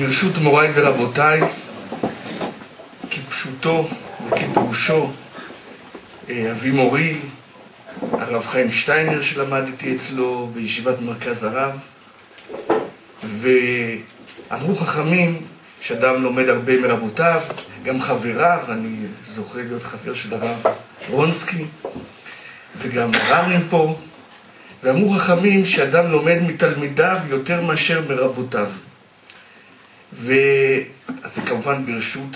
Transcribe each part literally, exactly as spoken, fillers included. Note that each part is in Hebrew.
ברשות מוריי ורבותיי, כפשוטו וכדרושו, אבי מורי, הרב חיים שטיינר שלמדתי אצלו בישיבת מרכז הרב, ואמרו חכמים שאדם לומד הרבה מרבותיו, גם חבריו, אני זוכה להיות חבר של הרב רונסקי, וגם רמים פה, ואמרו חכמים שאדם לומד מתלמידיו יותר מאשר מרבותיו. ואז זה כמובן ברשות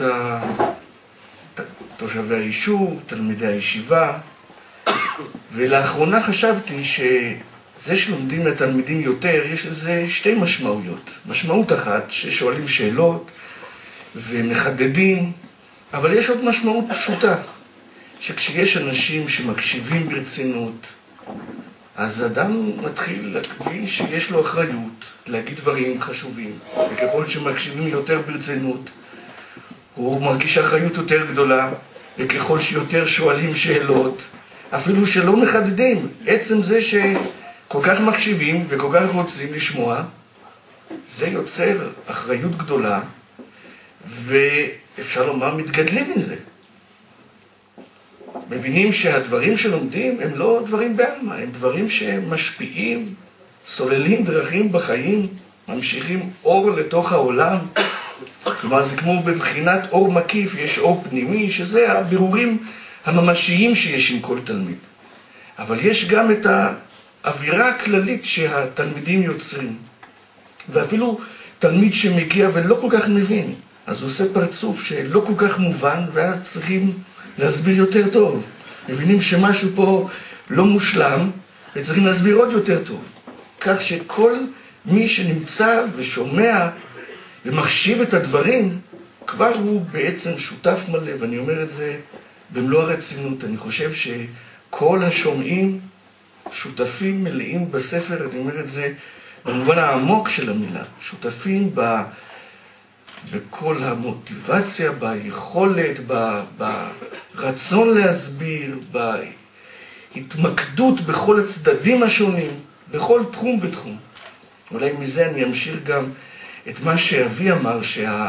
תושבי היישוב, תלמידי הישיבה, ולאחרונה חשבתי שזה שלומדים מהתלמידים יותר, יש לזה שתי משמעויות. משמעות אחת, ששואלים שאלות ומחדדים, אבל יש עוד משמעות פשוטה, שכשיש אנשים שמקשיבים ברצינות, אז אדם מתחיל להבין שיש לו אחריות להגיד דברים חשובים, וככל שמקשיבים יותר ברצינות, הוא מרגיש אחריות יותר גדולה, וככל שיותר שואלים שאלות, אפילו שלא מחדדים, עצם זה שכל כך מקשיבים וכל כך רוצים לשמוע, זה יוצר אחריות גדולה, ואפשר לומר מתגדלים מזה. מבינים שהדברים שלומדים הם לא דברים בעלמא, הם דברים שמשפיעים, סוללים דרכים בחיים, ממשיכים אור לתוך העולם. כלומר, זה כמו בבחינת אור מקיף, יש אור פנימי, שזה הבירורים הממשיים שיש עם כל תלמיד. אבל יש גם את האווירה הכללית שהתלמידים יוצרים. ואפילו תלמיד שמגיע ולא כל כך מבין, אז הוא עושה פרצוף שלא כל כך מובן, ואז צריכים להסביר יותר טוב. מבינים שמשהו פה לא מושלם, וצריכים להסביר עוד יותר טוב. כך שכל מי שנמצא ושומע ומחשיב את הדברים, כבר הוא בעצם שותף מלא, ואני אומר את זה במלוא הרצינות. אני חושב שכל השומעים שותפים מלאים בספר, אני אומר את זה במובן העמוק של המילה, שותפים ב... בכל המוטיבציה, ביכולת, ברצון להסביר, בהתמקדות בכל הצדדים השונים, בכל תחום ותחום. אולי מזה אני אמשיך גם את מה שאבי אמר,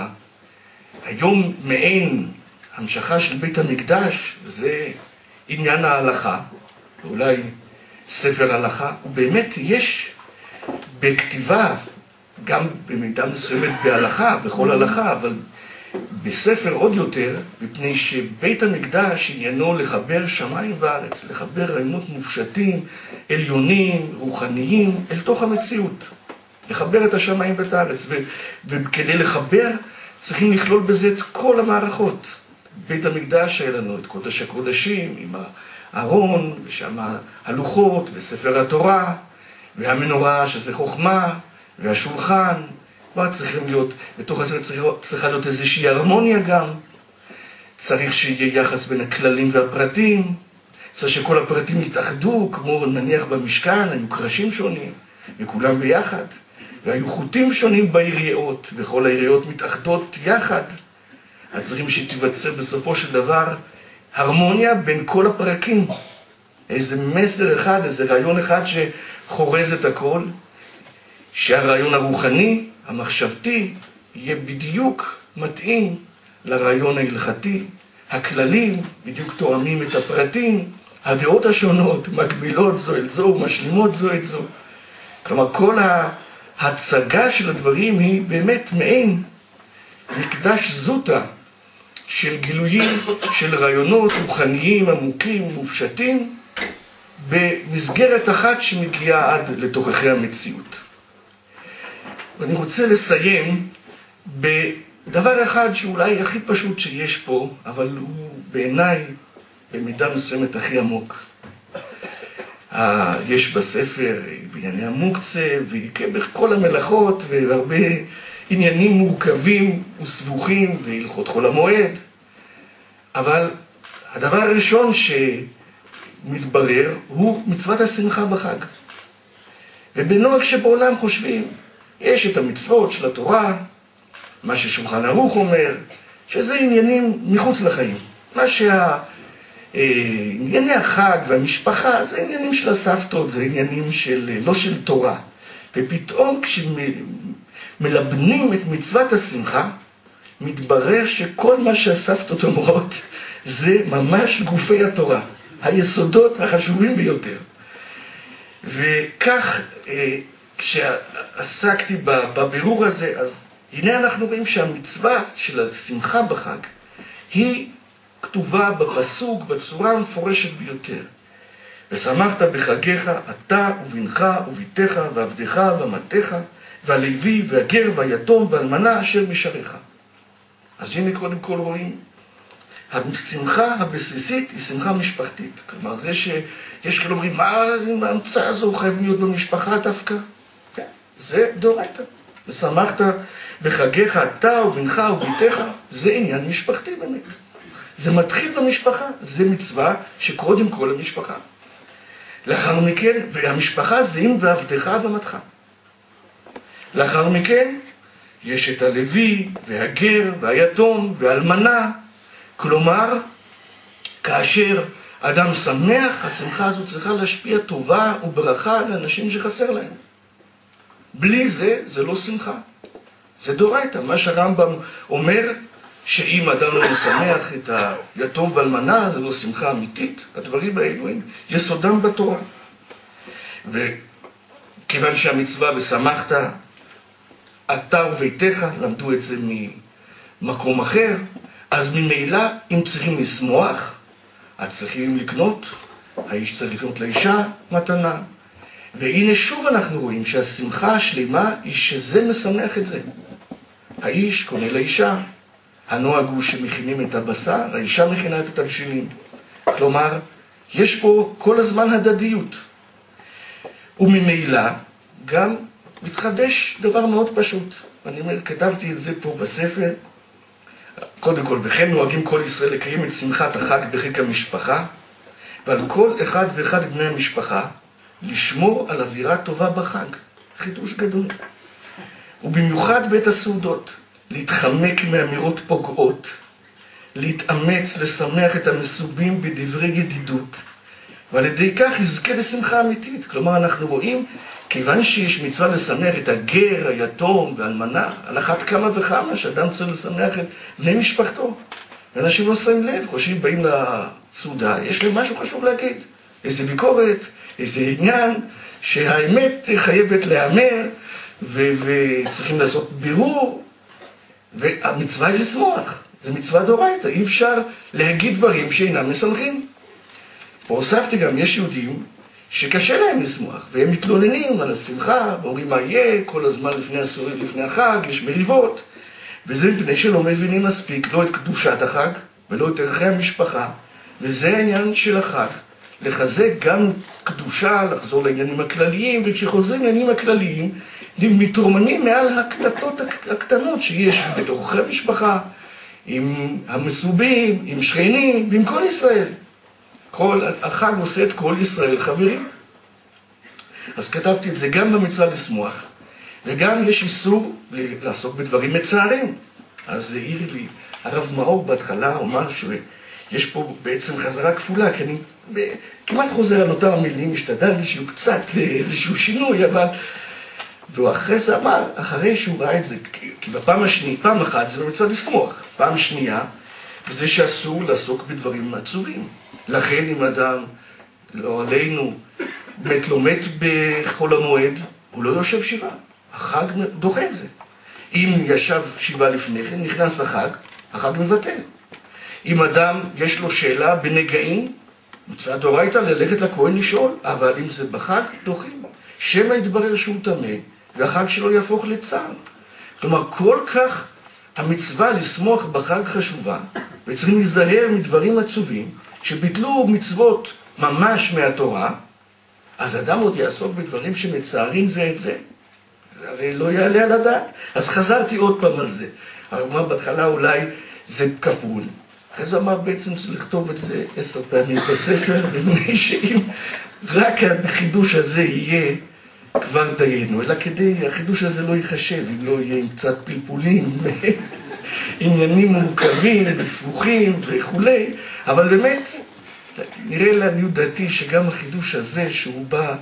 שהיום מעין המשכה של בית המקדש זה עניין ההלכה, ואולי ספר הלכה, ובאמת יש בכתיבה, גם במידה מסוימת בהלכה, בכל הלכה, אבל בספר עוד יותר, מפני שבית המקדש עניינו לחבר שמיים וארץ, לחבר רעיונות מופשטים, עליונים, רוחניים, אל תוך המציאות. לחבר את השמיים ואת הארץ, ו- וכדי לחבר צריכים לכלול בזה את כל המערכות. בית המקדש היה לנו את קודש הקודשים, עם הארון, ושם הלוחות, וספר התורה, והמנורה שזה חוכמה, והשולחן, כבר צריכים להיות, בתוך הזה צריך, צריכה להיות איזושהי הרמוניה גם, צריך שיהיה יחס בין הכללים והפרטים, צריך שכל הפרטים יתאחדו, כמו נניח במשכן, היו קרשים שונים, וכולם ביחד, והיו חוטים שונים בעיריות, וכל העיריות מתאחדות יחד, אז צריכים שתיווצר בסופו של דבר הרמוניה בין כל הפרקים, איזה מסר אחד, איזה רעיון אחד שחורז את הכל, שהרעיון הרוחני, המחשבתי, יהיה בדיוק מתאים לרעיון ההלכתי, הכללים בדיוק תואמים את הפרטים, הדעות השונות, מקבילות זו אל זו, משלימות זו את זו. כלומר, כל ההצגה של הדברים היא באמת מעין מקדש זוטה של גילויים, של רעיונות רוחניים, עמוקים, מופשטים, במסגרת אחת שמגיעה עד לתוככי המציאות. ואני רוצה לסיים בדבר אחד שאולי הכי פשוט שיש פה, אבל הוא בעיניי במידה מסוימת הכי עמוק. יש בספר בענייני המוקצה, ובכל המלאכות, והרבה עניינים מורכבים וסבוכים, והלכות חול המועד. אבל הדבר הראשון שמתברר הוא מצוות השמחה בחג. ובנוהג שבעולם חושבים, יש את המצוות של התורה, מה ששולחן ערוך אומר, שזה עניינים מחוץ לחיים. מה שה... ענייני החג והמשפחה, זה עניינים של הסבתות, זה עניינים של, לא של תורה. ופתאום מלבנים את מצוות השמחה, מתברר שכל מה שהסבתות אומרות זה ממש גופי התורה, היסודות החשובים ביותר. וכך, כשעסקתי בבירור הזה, אז הנה אנחנו רואים שהמצווה של השמחה בחג היא כתובה בפסוק בצורה המפורשת ביותר. ושמחת בחגיך אתה ובנך וביתך ועבדך ואמתך והלוי והגר והיתום והאלמנה אשר משעריך. אז הנה קודם כל רואים, השמחה הבסיסית היא שמחה משפחתית. כלומר, זה שיש כאלה אומרים, מה ההמצאה הזו חייב להיות במשפחה דווקא? כן, זה דאורייתא. ושמחת בחגיך אתה ובנך וביתך, זה עניין משפחתי באמת. זה מתחיל במשפחה, זה מצווה שקודם כל המשפחה. לאחר מכן, והמשפחה זה אם ועבדך ואמתך. לאחר מכן, יש את הלוי והגר והיתום והאלמנה. כלומר, כאשר אדם שמח, השמחה הזאת צריכה להשפיע טובה וברכה לאנשים שחסר להם. בלי זה, זה לא שמחה. זה דאורייתא. מה שהרמב"ם אומר, שאם אדם לא משמח את היתום והאלמנה, זה לא שמחה אמיתית. הדברים האלו הם יסודם בתורה. וכיוון שהמצווה ושמחת, אתה וביתך, למדו את זה ממקום אחר, אז ממילא אם צריכים לשמוח, אז צריכים לקנות, האיש צריך לקנות לאישה מתנה. והנה שוב אנחנו רואים שהשמחה השלמה היא שזה משמח את זה. האיש קונה לאישה, הנוהג הוא שמכינים את הבשר, האישה מכינה את התבשילים. כלומר, יש פה כל הזמן הדדיות. וממילא גם מתחדש דבר מאוד פשוט. אני אומר, כתבתי את זה פה בספר. קודם כל, וכן נוהגים כל ישראל לקיים את שמחת החג בחיק המשפחה, ועל כל אחד ואחד בני המשפחה לשמור על אווירה טובה בחג. חידוש גדול. ובמיוחד בית הסעודות, להתחמק מאמירות פוגעות, להתאמץ, לשמח את המסובים בדברי ידידות, ועל ידי כך יזכה לשמחה אמיתית. כלומר, אנחנו רואים, כיוון שיש מצווה לשמח את הגר, היתום והאלמנה, על אחת כמה וכמה שאדם צריך לשמח את בני משפחתו. ואנשים לא שמים לב, חושבים, באים לסעודה, יש להם משהו חשוב להגיד. איזה ביקורת, איזה עניין, שהאמת חייבת להיאמר, ו- וצריכים לעשות בירור, והמצווה היא לשמוח. זה מצווה דאורייתא, אי אפשר להגיד דברים שאינם משמחים. פה הוספתי גם, יש יהודים שקשה להם לשמוח, והם מתלוננים על השמחה, ואומרים מה יהיה, כל הזמן לפני הסורים, לפני החג, יש מריבות, וזה מפני שלא מבינים מספיק, לא את קדושת החג, ולא את ערכי המשפחה, וזה העניין של החג, לחזק גם קדושה, לחזור לעניינים הכלליים, וכשחוזרים לעניינים הכלליים, מתרוממים מעל הקטטות הקטנות שיש בתוך המשפחה, עם המסובים, עם שכנים, ועם כל ישראל. כל, החג עושה את כל ישראל חברים. אז כתבתי את זה גם במצווה לשמוח, וגם יש איסור לעסוק בדברים מצערים. אז זה העיר לי, הרב מאור בהתחלה אמר שיש פה בעצם חזרה כפולה, כי אני כמעט חוזר על אותם המילים, השתדלתי שיהיו קצת איזשהו שינוי, אבל... והוא אחרי זה אמר, אחרי שהוא ראה את זה, כי בפעם השנייה, פעם אחת זה במצווה לשמוח, פעם שנייה, וזה שאסור לעסוק בדברים עצובים. לכן אם אדם, לא עלינו, באמת לא מת בחול המועד, הוא לא יושב שבעה. החג דוחה את זה. אם ישב שבעה לפני כן, נכנס לחג, החג מבטל. אם אדם יש לו שאלה בנגעים, מצווה דאורייתא ללכת לכהן לשאול, אבל אם זה בחג, דוחים. שמא יתברר שהוא טמא, והחג שלו יהפוך לצער. כלומר, כל כך המצווה לשמוח בחג חשובה, וצריכים להיזהר מדברים עצובים, שביטלו מצוות ממש מהתורה, אז אדם עוד יעסוק בדברים שמצערים זה את זה. הרי לא יעלה על הדעת. אז חזרתי עוד פעם על זה. הרמב"ם בהתחלה אולי זה כפול. אחרי זה אמר בעצם לכתוב את זה עשר פעמים בספר, ומי שאם רק החידוש הזה יהיה כבר דיינו, אלא כדי החידוש הזה לא ייחשב, אם לא יהיה עם קצת פלפולים, עניינים מורכבים וסבוכים וכולי, אבל באמת נראה לעניות דעתי שגם החידוש הזה שהוא בא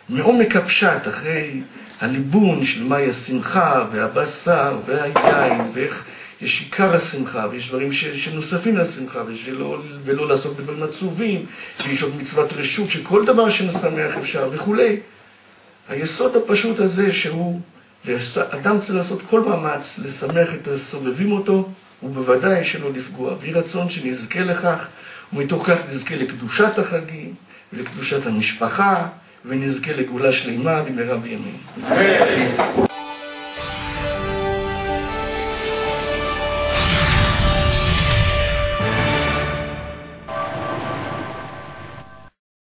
מעומק הפשט, אחרי הליבון של מהי השמחה והבשר והיין, ואיך יש עיקר השמחה, ויש דברים ש... שנוספים לשמחה, ולא, ולא לעסוק בדברים עצובים, ויש עוד מצוות רשות, שכל דבר שמשמח אפשר וכולי. היסוד הפשוט הזה שהוא, אדם צריך לעשות כל מאמץ, לשמח את הסובבים אותו, ובוודאי שלא לפגוע. ויהי רצון שנזכה לכך, ומתוך כך נזכה לקדושת החגים, ולקדושת המשפחה, ונזכה לגאולה שלמה במהרה בימינו.